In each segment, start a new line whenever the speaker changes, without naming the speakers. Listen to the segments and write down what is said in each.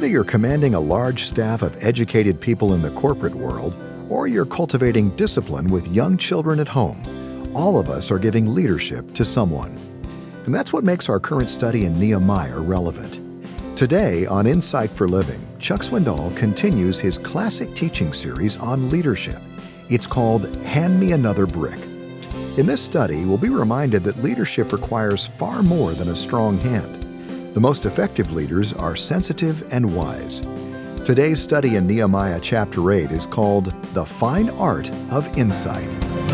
Whether you're commanding a large staff of educated people in the corporate world, or you're cultivating discipline with young children at home, all of us are giving leadership to someone. And that's what makes our current study in Nehemiah relevant. Today on Insight for Living, Chuck Swindoll continues his classic teaching series on leadership. It's called Hand Me Another Brick. In this study, we'll be reminded that leadership requires far more than a strong hand. The most effective leaders are sensitive and wise. Today's study in Nehemiah chapter 8 is called The Fine Art of Insight.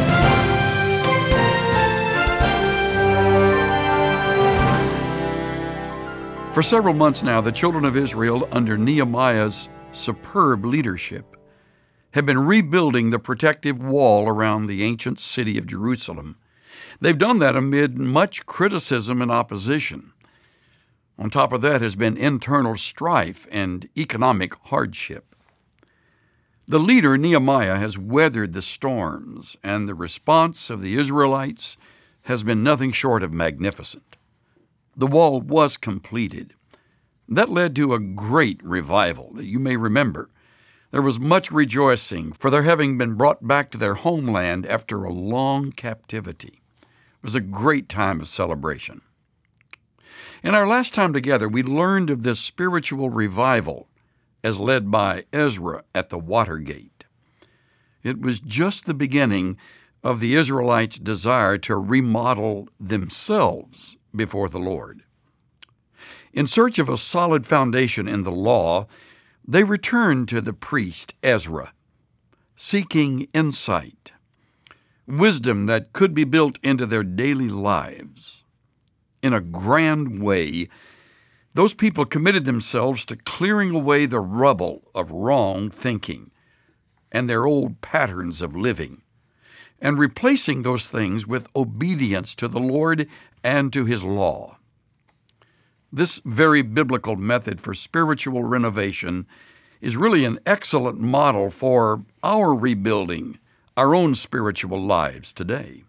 For several months now, the children of Israel, under Nehemiah's superb leadership, have been rebuilding the protective wall around the ancient city of Jerusalem. They've done that amid much criticism and opposition. On top of that has been internal strife and economic hardship. The leader, Nehemiah, has weathered the storms, and the response of the Israelites has been nothing short of magnificent. The wall was completed. That led to a great revival that you may remember. There was much rejoicing for their having been brought back to their homeland after a long captivity. It was a great time of celebration. In our last time together, we learned of this spiritual revival as led by Ezra at the Watergate. It was just the beginning of the Israelites' desire to remodel themselves before the Lord. In search of a solid foundation in the law, they returned to the priest Ezra, seeking insight, wisdom that could be built into their daily lives. In a grand way, those people committed themselves to clearing away the rubble of wrong thinking and their old patterns of living, and replacing those things with obedience to the Lord and to His law. This very biblical method for spiritual renovation is really an excellent model for our rebuilding our own spiritual lives today.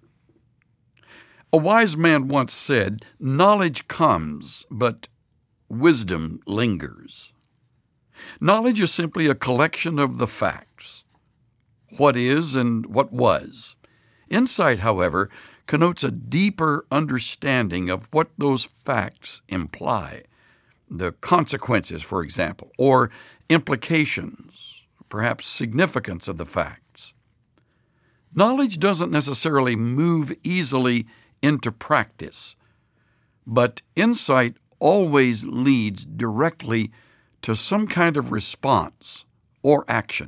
A wise man once said, "Knowledge comes, but wisdom lingers." Knowledge is simply a collection of the facts, what is and what was. Insight, however, connotes a deeper understanding of what those facts imply, the consequences, for example, or implications, perhaps significance of the facts. Knowledge doesn't necessarily move easily into practice, but insight always leads directly to some kind of response or action.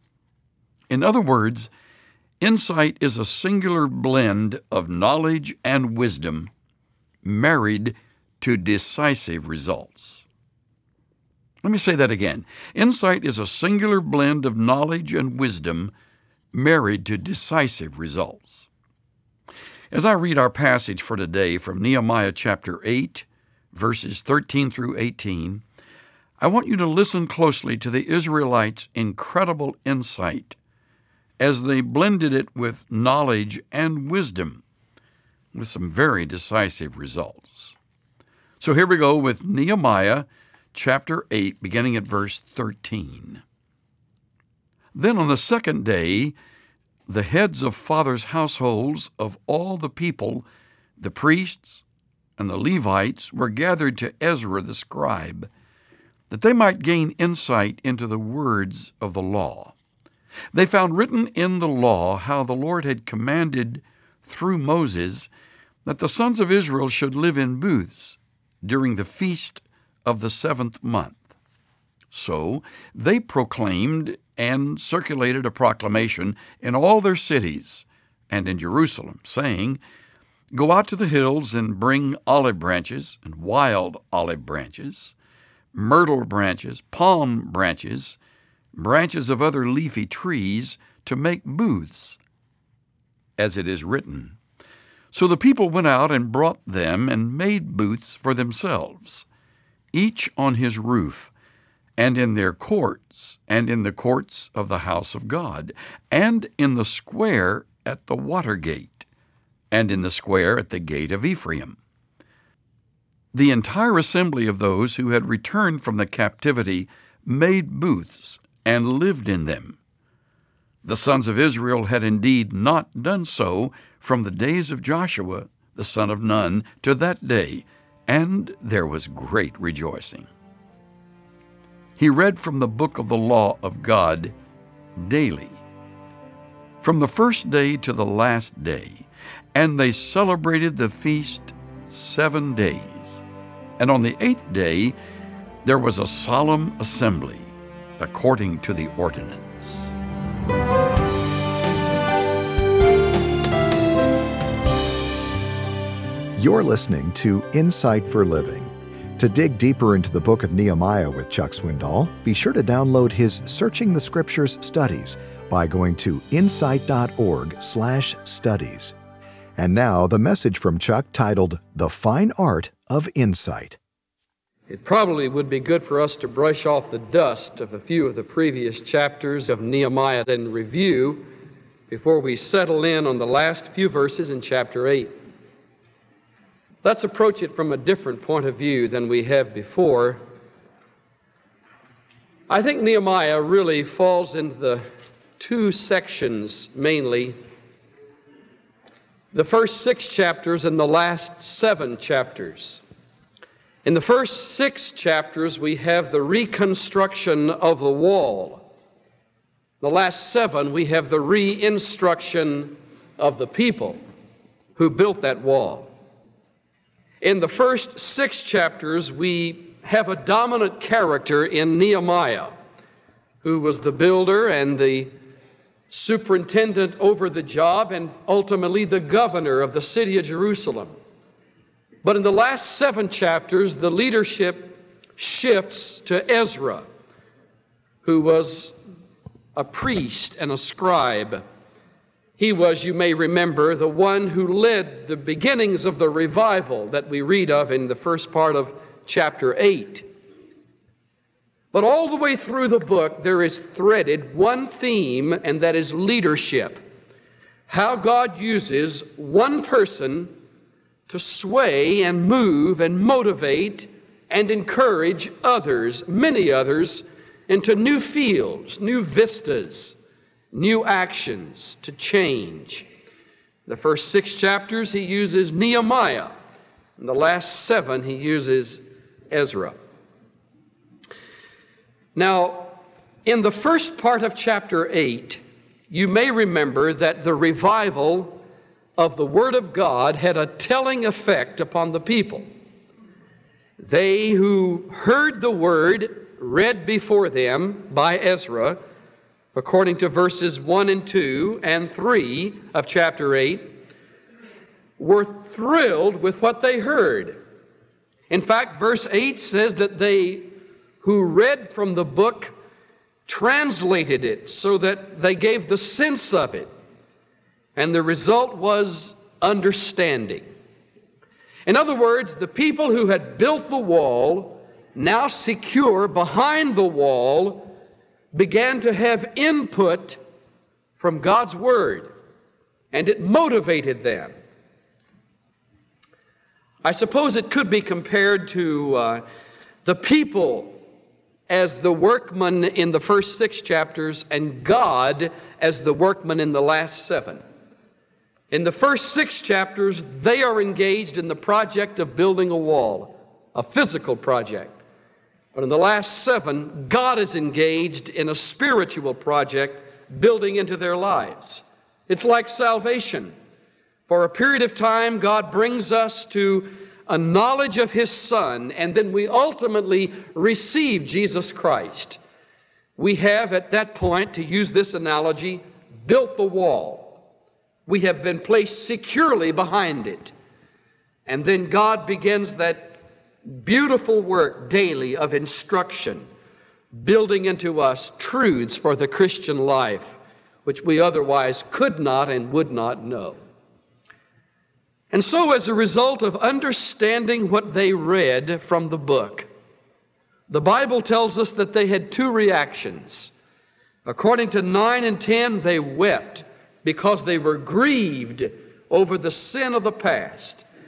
In other words, insight is a singular blend of knowledge and wisdom married to decisive results. Let me say that again. Insight is a singular blend of knowledge and wisdom married to decisive results. As I read our passage for today from Nehemiah chapter 8, verses 13 through 18, I want you to listen closely to the Israelites' incredible insight as they blended it with knowledge and wisdom with some very decisive results. So here we go with Nehemiah chapter 8, beginning at verse 13. Then on the second day, the heads of fathers' households of all the people, the priests and the Levites, were gathered to Ezra the scribe, that they might gain insight into the words of the law. They found written in the law how the Lord had commanded through Moses that the sons of Israel should live in booths during the feast of the 7th month. So they proclaimed and circulated a proclamation in all their cities and in Jerusalem, saying, "Go out to the hills and bring olive branches and wild olive branches, myrtle branches, palm branches, branches of other leafy trees to make booths, as it is written." So the people went out and brought them and made booths for themselves, each on his roof, and in their courts, and in the courts of the house of God, and in the square at the Watergate, and in the square at the gate of Ephraim. The entire assembly of those who had returned from the captivity made booths and lived in them. The sons of Israel had indeed not done so from the days of Joshua, the son of Nun, to that day, and there was great rejoicing. He read from the book of the law of God daily, from the first day to the last day, and they celebrated the feast 7 days. And on the 8th day there was a solemn assembly, according to the ordinance.
You're listening to Insight for Living. To dig deeper into the book of Nehemiah with Chuck Swindoll, be sure to download his Searching the Scriptures studies by going to insight.org/studies. And now, the message from Chuck titled, The Fine Art of Insight.
It probably would be good for us to brush off the dust of a few of the previous chapters of Nehemiah and review before we settle in on the last few verses in chapter 8. Let's approach it from a different point of view than we have before. I think Nehemiah really falls into the two sections mainly: the first 6 chapters and the last 7 chapters. In the first 6 chapters, we have the reconstruction of the wall. The last 7, we have the re-instruction of the people who built that wall. In the first 6 chapters, we have a dominant character in Nehemiah, who was the builder and the superintendent over the job and ultimately the governor of the city of Jerusalem. But in the last 7 chapters, the leadership shifts to Ezra, who was a priest and a scribe. He was, you may remember, the one who led the beginnings of the revival that we read of in the first part of chapter 8. But all the way through the book, there is threaded one theme, and that is leadership. How God uses one person to sway and move and motivate and encourage others, many others, into new fields, new vistas, new actions to change. The first 6 chapters he uses Nehemiah. In the last 7 he uses Ezra. Now, in the first part of chapter 8, you may remember that the revival of the Word of God had a telling effect upon the people. They who heard the Word read before them by Ezra, according to verses 1 and 2 and 3 of chapter 8, were thrilled with what they heard. In fact, verse 8 says that they who read from the book translated it so that they gave the sense of it. And the result was understanding. In other words, the people who had built the wall, now secure behind the wall, began to have input from God's Word, and it motivated them. I suppose it could be compared to the people as the workman in the first 6 chapters and God as the workman in the last 7. In the first 6 chapters, they are engaged in the project of building a wall, a physical project. But in the last 7, God is engaged in a spiritual project building into their lives. It's like salvation. For a period of time, God brings us to a knowledge of His Son, and then we ultimately receive Jesus Christ. We have at that point, to use this analogy, built the wall. We have been placed securely behind it. And then God begins that beautiful work daily of instruction, building into us truths for the Christian life, which we otherwise could not and would not know. And so as a result of understanding what they read from the book, the Bible tells us that they had 2 reactions. According to 9 and 10, they wept because they were grieved over the sin of the past.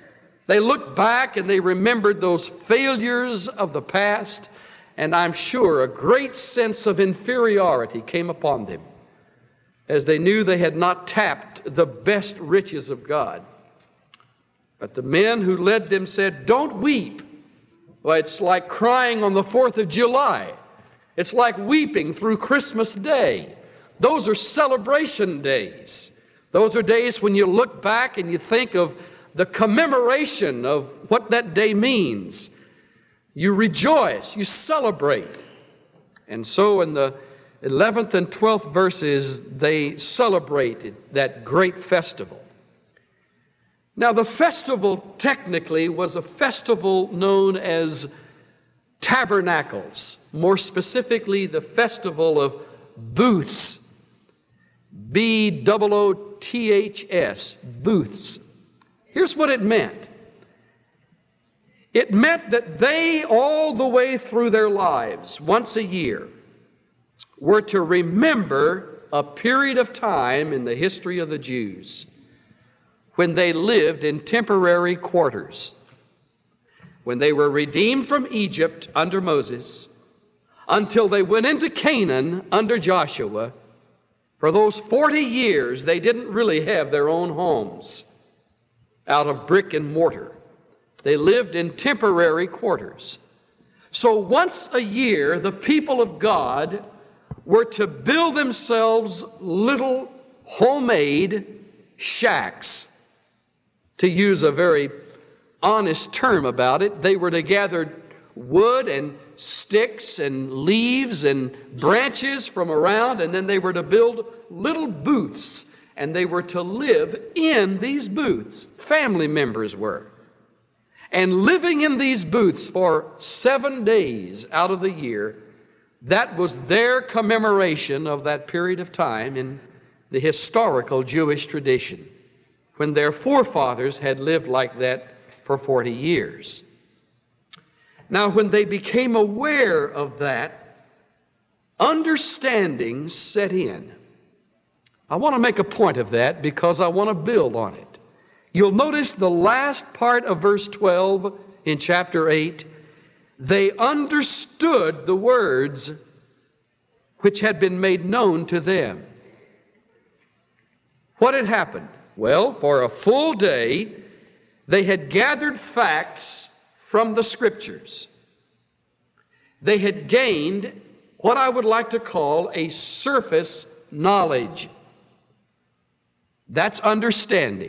They looked back and they remembered those failures of the past, and I'm sure a great sense of inferiority came upon them as they knew they had not tapped the best riches of God. But the men who led them said, "Don't weep." Well, it's like crying on the 4th of July. It's like weeping through Christmas Day. Those are celebration days. Those are days when you look back and you think of the commemoration of what that day means. You rejoice, you celebrate. And so in the 11th and 12th verses, they celebrated that great festival. Now, the festival technically was a festival known as Tabernacles, more specifically the festival of Booths, B-O-O-T-H-S, Booths. Here's what it meant. It meant that they, all the way through their lives, once a year, were to remember a period of time in the history of the Jews when they lived in temporary quarters, when they were redeemed from Egypt under Moses, until they went into Canaan under Joshua. For those 40 years, they didn't really have their own homes out of brick and mortar. They lived in temporary quarters. So once a year, the people of God were to build themselves little homemade shacks. To use a very honest term about it, they were to gather wood and sticks and leaves and branches from around, and then they were to build little booths, and they were to live in these booths. Family members were. And living in these booths for 7 days out of the year, that was their commemoration of that period of time in the historical Jewish tradition, when their forefathers had lived like that for 40 years. Now, when they became aware of that, understanding set in. I want to make a point of that because I want to build on it. You'll notice the last part of verse 12 in chapter 8. They understood the words which had been made known to them. What had happened? Well, for a full day, they had gathered facts from the Scriptures. They had gained what I would like to call a surface knowledge. That's understanding.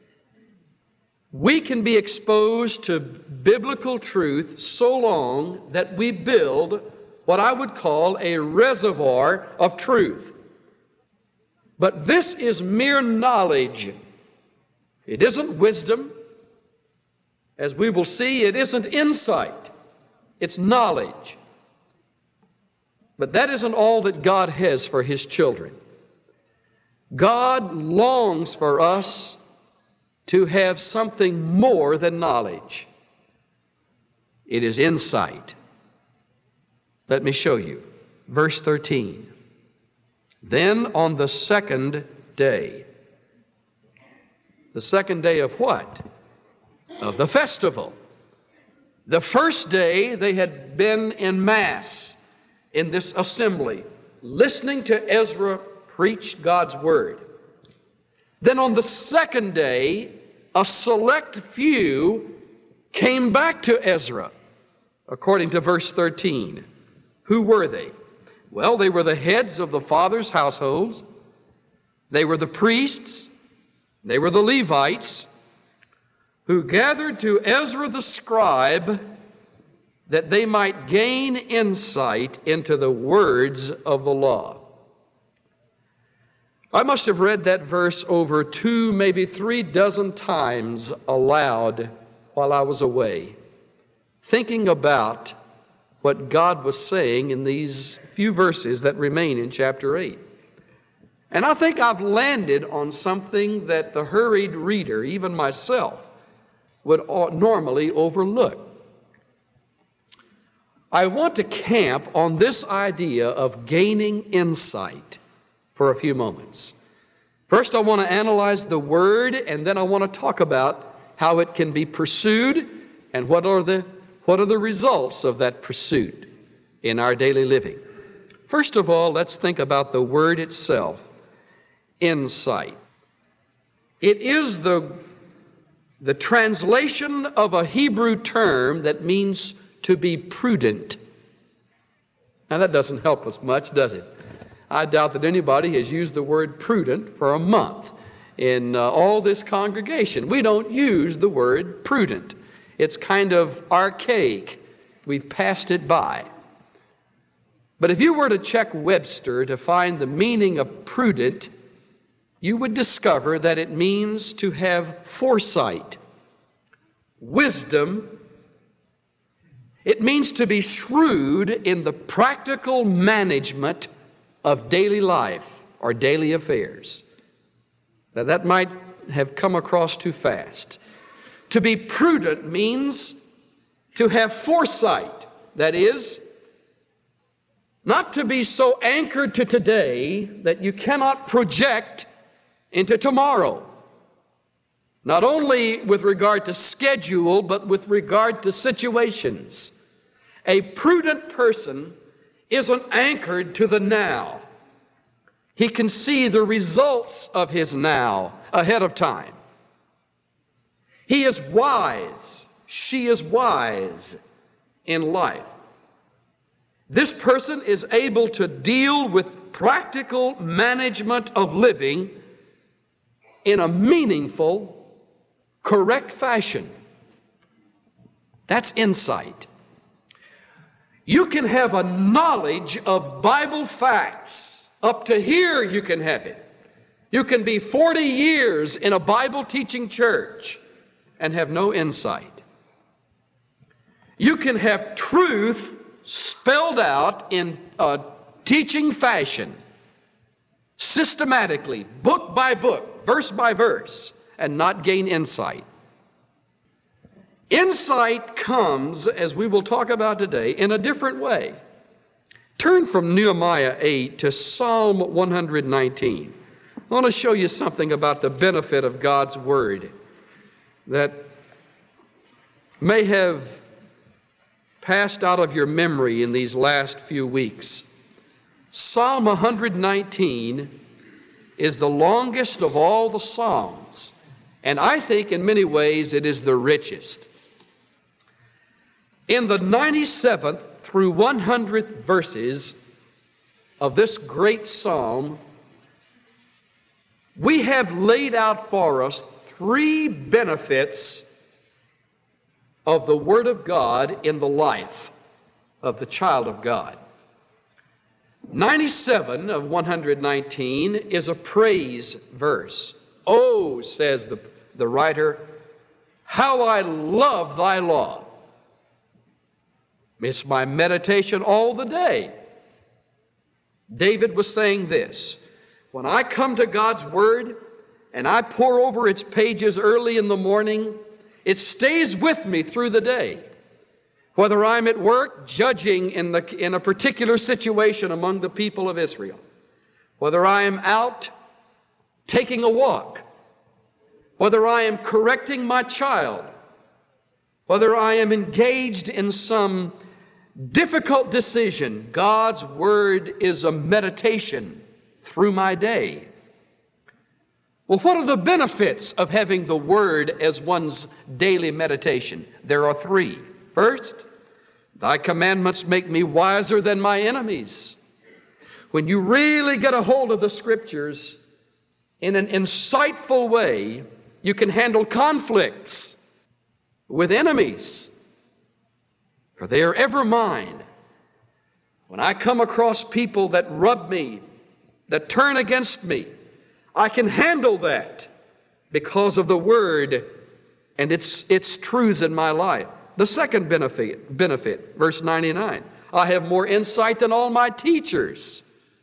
We can be exposed to biblical truth so long that we build what I would call a reservoir of truth. But this is mere knowledge. It isn't wisdom. As we will see, it isn't insight. It's knowledge. But that isn't all that God has for His children. God longs for us to have something more than knowledge. It is insight. Let me show you. Verse 13. Then on the second day. The second day of what? Of the festival. The first day they had been in Mass in this assembly, listening to Ezra preach God's Word. Then on the second day, a select few came back to Ezra, according to verse 13. Who were they? Well, they were the heads of the fathers' households. They were the priests. They were the Levites who gathered to Ezra the scribe that they might gain insight into the words of the law. I must have read that verse over 2, maybe 3 dozen times aloud while I was away, thinking about what God was saying in these few verses that remain in chapter 8. And I think I've landed on something that the hurried reader, even myself, would normally overlook. I want to camp on this idea of gaining insight for a few moments. First, I want to analyze the word, and then I want to talk about how it can be pursued, and what are the results of that pursuit in our daily living. First of all, let's think about the word itself, insight. It is the translation of a Hebrew term that means to be prudent. Now that doesn't help us much, does it? I doubt that anybody has used the word prudent for a month in all this congregation. We don't use the word prudent. It's kind of archaic. We've passed it by. But if you were to check Webster to find the meaning of prudent, you would discover that it means to have foresight, wisdom. It means to be shrewd in the practical management of daily life or daily affairs. Now, that might have come across too fast. To be prudent means to have foresight. That is, not to be so anchored to today that you cannot project into tomorrow. Not only with regard to schedule, but with regard to situations. A prudent person isn't anchored to the now. He can see the results of his now ahead of time. He is wise. She is wise in life. This person is able to deal with practical management of living in a meaningful, correct fashion. That's insight. You can have a knowledge of Bible facts. Up to here you can have it. You can be 40 years in a Bible teaching church and have no insight. You can have truth spelled out in a teaching fashion, systematically, book by book, verse by verse, and not gain insight. Insight comes, as we will talk about today, in a different way. Turn from Nehemiah 8 to Psalm 119. I want to show you something about the benefit of God's Word that may have passed out of your memory in these last few weeks. Psalm 119 is the longest of all the Psalms, and I think in many ways it is the richest. In the 97th through 100th verses of this great psalm, we have laid out for us three benefits of the Word of God in the life of the child of God. 97 of 119 is a praise verse. Oh, says the writer, how I love thy law. It's my meditation all the day. David was saying this, when I come to God's Word and I pore over its pages early in the morning, it stays with me through the day. Whether I'm at work judging in a particular situation among the people of Israel, whether I am out taking a walk, whether I am correcting my child, whether I am engaged in some difficult decision, God's Word is a meditation through my day. Well, what are the benefits of having the Word as one's daily meditation? There are three. First, thy commandments make me wiser than my enemies. When you really get a hold of the Scriptures in an insightful way, you can handle conflicts with enemies, for they are ever mine. When I come across people that rub me, that turn against me, I can handle that because of the Word and its truths in my life. The second benefit, verse 99, I have more insight than all my teachers.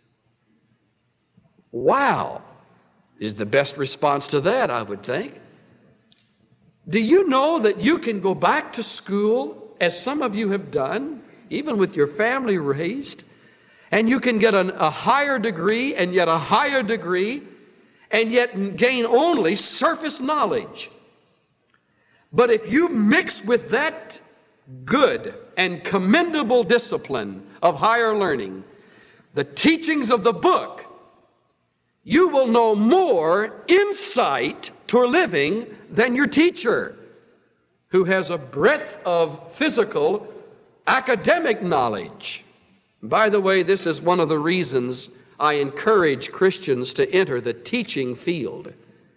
Wow, is the best response to that, I would think. Do you know that you can go back to school, as some of you have done, even with your family raised, and you can get a higher degree and yet a higher degree, and yet gain only surface knowledge? But if you mix with that good and commendable discipline of higher learning the teachings of the book, you will know more insight to living than your teacher, who has a breadth of physical academic knowledge. By the way, this is one of the reasons I encourage Christians to enter the teaching field.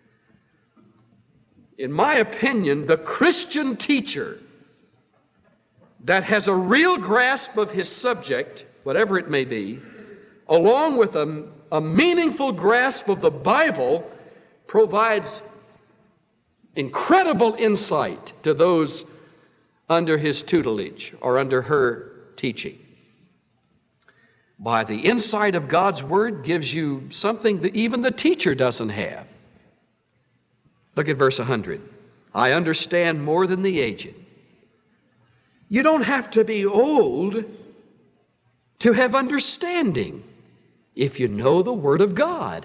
In my opinion, the Christian teacher that has a real grasp of his subject, whatever it may be, along with a meaningful grasp of the Bible, provides incredible insight to those under his tutelage or under her teaching. By the insight of God's Word gives you something that even the teacher doesn't have. Look at verse 100. I understand more than the aged. You don't have to be old to have understanding if you know the Word of God.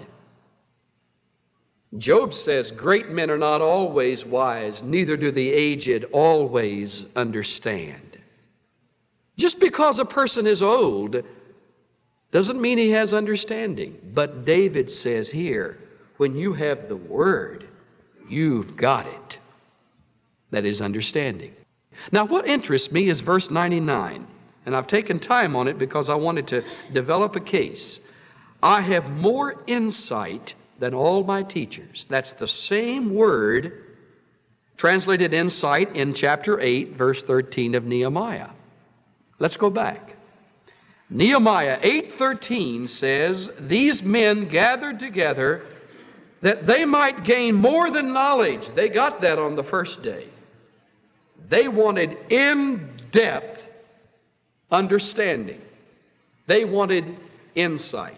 Job says, great men are not always wise, neither do the aged always understand. Just because a person is old doesn't mean he has understanding. But David says here, when you have the Word, you've got it. That is understanding. Now, what interests me is verse 99, and I've taken time on it because I wanted to develop a case. I have more insight than all my teachers. That's the same word translated insight in chapter 8, verse 13 of Nehemiah. Let's go back. Nehemiah 8:13 says, these men gathered together that they might gain more than knowledge. They got that on the first day. They wanted in-depth understanding. They wanted insight.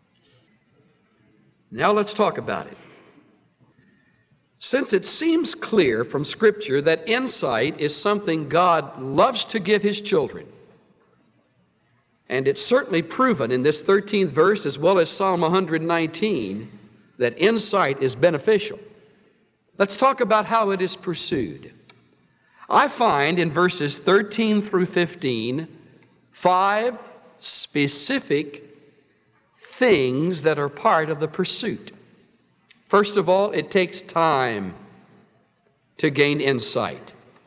Now let's talk about it. Since it seems clear from Scripture that insight is something God loves to give His children, and it's certainly proven in this 13th verse as well as Psalm 119 that insight is beneficial, let's talk about how it is pursued. I find in verses 13 through 15 5 specific things that are part of the pursuit. First of all, it takes time to gain insight.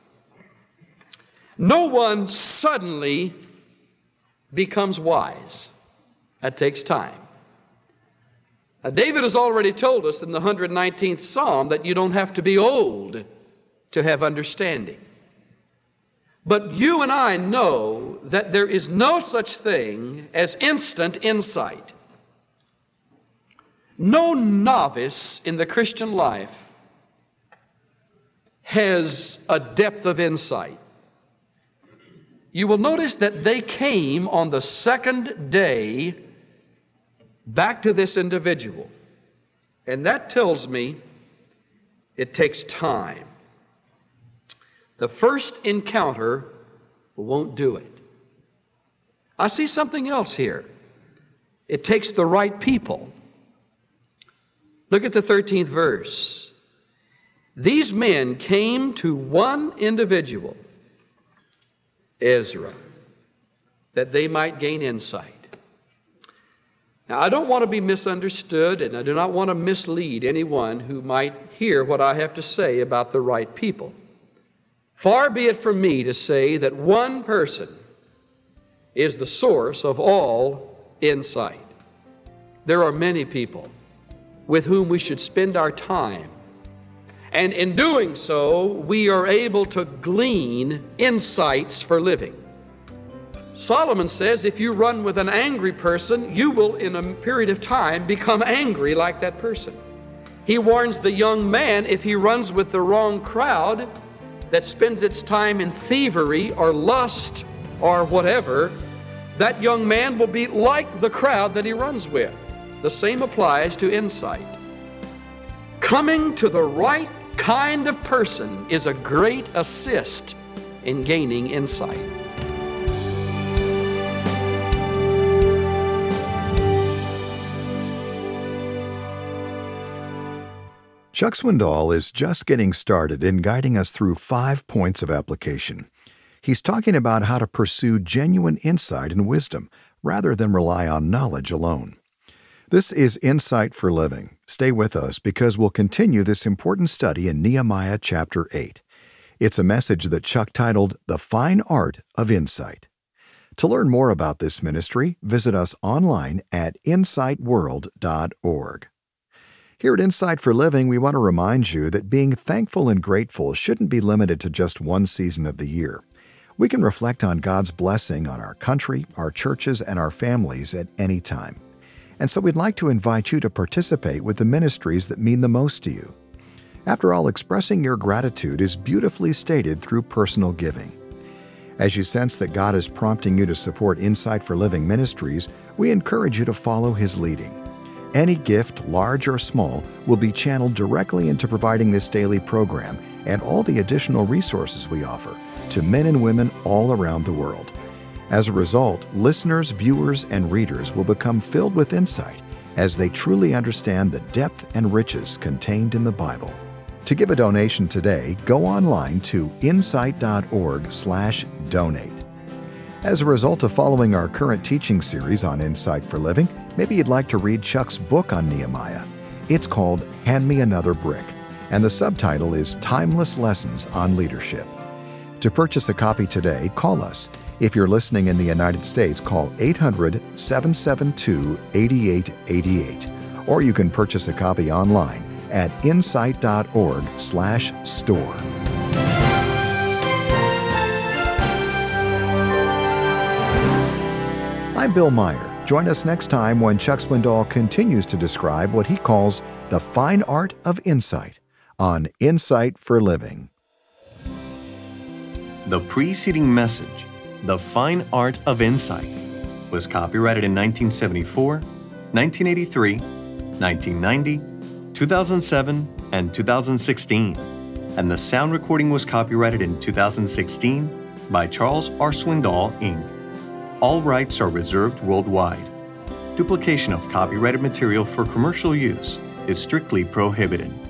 No one suddenly becomes wise. That takes time. Now, David has already told us in the 119th Psalm that you don't have to be old to have understanding. But you and I know that there is no such thing as instant insight. No novice in the Christian life has a depth of insight. You will notice that they came on the second day back to this individual. And that tells me it takes time. The first encounter won't do it. I see something else here. It takes the right people. Look at the 13th verse. These men came to one individual, Ezra, that they might gain insight. Now, I don't want to be misunderstood, and I do not want to mislead anyone who might hear what I have to say about the right people. Far be it from me to say that one person is the source of all insight. There are many people with whom we should spend our time. And in doing so, we are able to glean insights for living. Solomon says if you run with an angry person, you will in a period of time become angry like that person. He warns the young man if he runs with the wrong crowd that spends its time in thievery or lust or whatever, that young man will be like the crowd that he runs with. The same applies to insight. Coming to the right kind of person is a great assist in gaining insight.
Chuck Swindoll is just getting started in guiding us through 5 points of application. He's talking about how to pursue genuine insight and wisdom rather than rely on knowledge alone. This is Insight for Living. Stay with us because we'll continue this important study in Nehemiah chapter 8. It's a message that Chuck titled, The Fine Art of Insight. To learn more about this ministry, visit us online at insightworld.org. Here at Insight for Living, we want to remind you that being thankful and grateful shouldn't be limited to just one season of the year. We can reflect on God's blessing on our country, our churches, and our families at any time. And so we'd like to invite you to participate with the ministries that mean the most to you. After all, expressing your gratitude is beautifully stated through personal giving. As you sense that God is prompting you to support Insight for Living ministries, we encourage you to follow His leading. Any gift, large or small, will be channeled directly into providing this daily program and all the additional resources we offer to men and women all around the world. As a result, listeners, viewers, and readers will become filled with insight as they truly understand the depth and riches contained in the Bible. To give a donation today, go online to insight.org/donate. As a result of following our current teaching series on Insight for Living, maybe you'd like to read Chuck's book on Nehemiah. It's called Hand Me Another Brick, and the subtitle is Timeless Lessons on Leadership. To purchase a copy today, call us. If you're listening in the United States, call 800-772-8888, or you can purchase a copy online at insight.org/store. I'm Bill Meyer. Join us next time when Chuck Swindoll continues to describe what he calls the fine art of insight on Insight for Living.
The preceding message, The Fine Art of Insight, was copyrighted in 1974, 1983, 1990, 2007, and 2016, and the sound recording was copyrighted in 2016 by Charles R. Swindoll, Inc. All rights are reserved worldwide. Duplication of copyrighted material for commercial use is strictly prohibited.